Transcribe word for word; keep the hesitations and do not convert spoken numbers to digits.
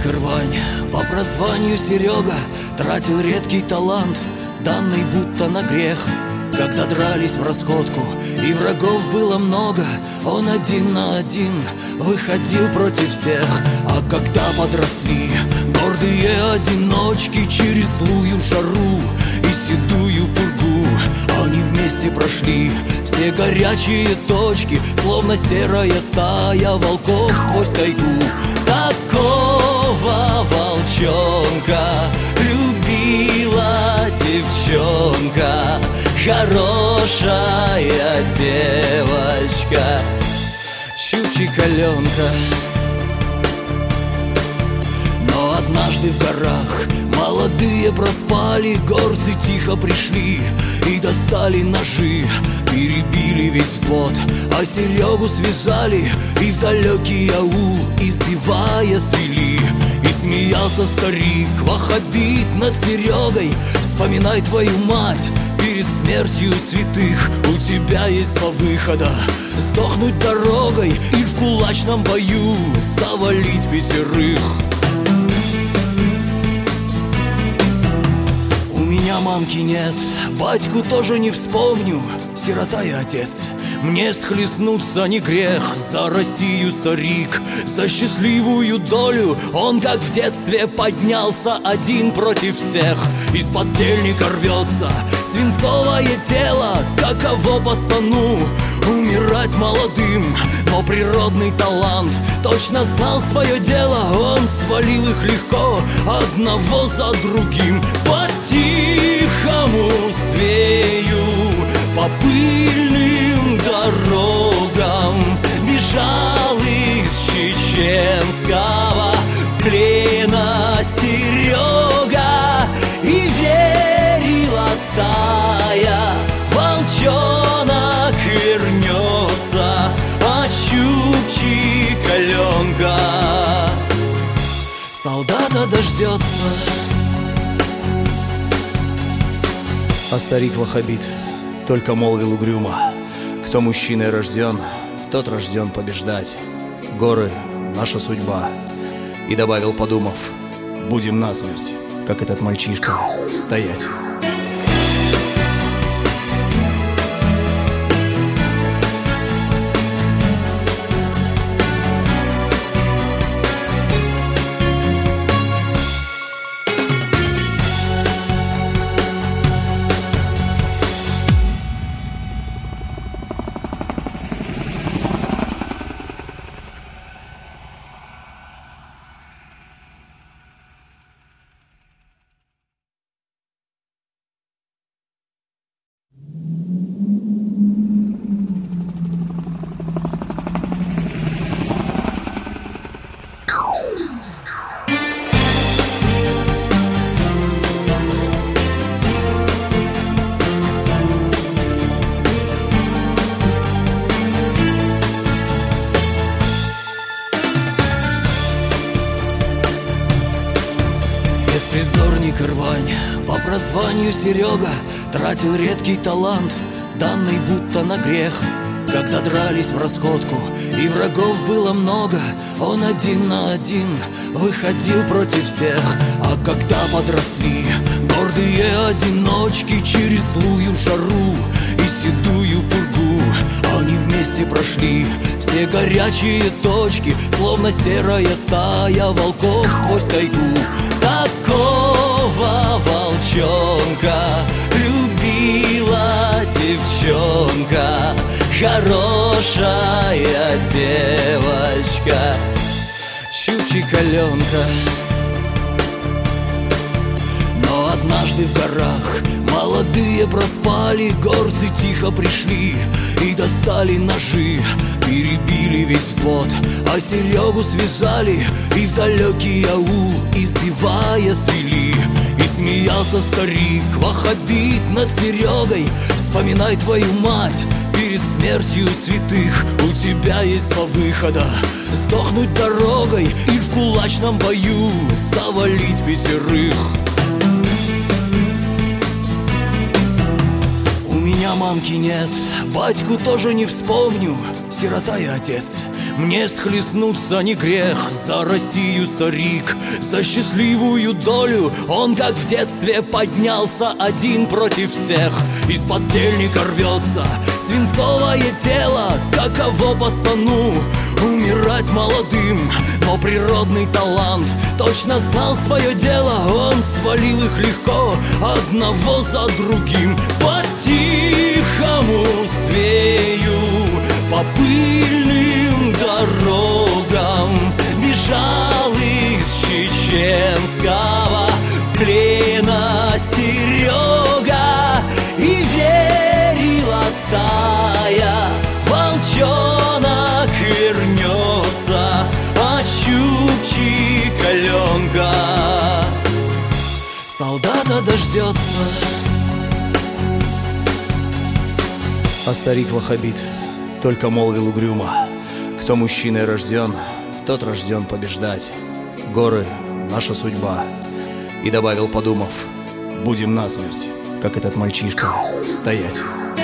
бездорник и рвань. По прозванию Серега тратил редкий талант, данный будто на грех. Когда дрались в расходку и врагов было много, он один на один выходил против всех. А когда подросли гордые одиночки через злую жару и седую пургу, они вместе прошли все горячие точки, словно серая стая волков сквозь тайгу. Такого волчонка любила девчонка, хорошая девочка, Чупчик-Аленка. Но однажды в горах молодые проспали, горцы тихо пришли и достали ножи, перебили весь взвод, а Серегу связали и в далекий аул избивая свели. И смеялся старик ваххабит над Серегой: вспоминай твою мать перед смертью святых. У тебя есть два выхода: сдохнуть дорогой и в кулачном бою завалить пятерых. У меня мамки нет, батьку тоже не вспомню, сирота и отец. Мне схлестнуться не грех, за Россию старик, за счастливую долю он, как в детстве, поднялся один против всех. Из-под тельника рвется свинцовое тело, каково пацану умирать молодым. Но природный талант точно знал свое дело, он свалил их легко, одного за другим. По-тихому свею по пыльным дорогам бежал из чеченского плена Серега, и верила стая, волчонок вернется, а Чупчик-Аленка солдата дождется. А старик-ваххабит только молвил угрюмо: кто мужчиной рожден, тот рожден побеждать. Горы — наша судьба. И добавил, подумав: будем насмерть, как этот мальчишка, стоять. Беспризорник и рвань. По прозванию Серега тратил редкий талант, данный будто на грех. Когда дрались в расходку и врагов было много, он один на один выходил против всех. А когда подросли гордые одиночки через злую жару и седую пургу, они вместе прошли все горячие точки, словно серая стая волков сквозь тайгу. Такого волчонка любила девчонка, хорошая девочка, Чупчик-Аленка. Но однажды в горах молодые проспали, горцы тихо пришли и достали ножи, перебили весь взвод, а Серегу связали и в далекий аул избивая свели. И смеялся старик ваххабит над Серегой: вспоминай твою мать перед смертью святых. У тебя есть два выхода: сдохнуть дорогой и в кулачном бою завалить пятерых. У меня мамки нет, батьку тоже не вспомню, сирота и отец. Мне схлестнуться не грех. За Россию, старик, за счастливую долю. Он, как в детстве, поднялся один против всех. Из-под тельника рвется свинцовое тело. Каково пацану умирать молодым? Но природный талант точно знал свое дело. Он свалил их легко, одного за другим. По-тихому свею по пыльным дорогам бежал из чеченского плена Серега. И верила стая, волчонок вернется, а чукчик Аленка солдата дождется. А старик Вахабит только молвил угрюмо: кто мужчиной рожден, тот рожден побеждать. Горы — наша судьба. И добавил, подумав: будем насмерть, как этот мальчишка, стоять.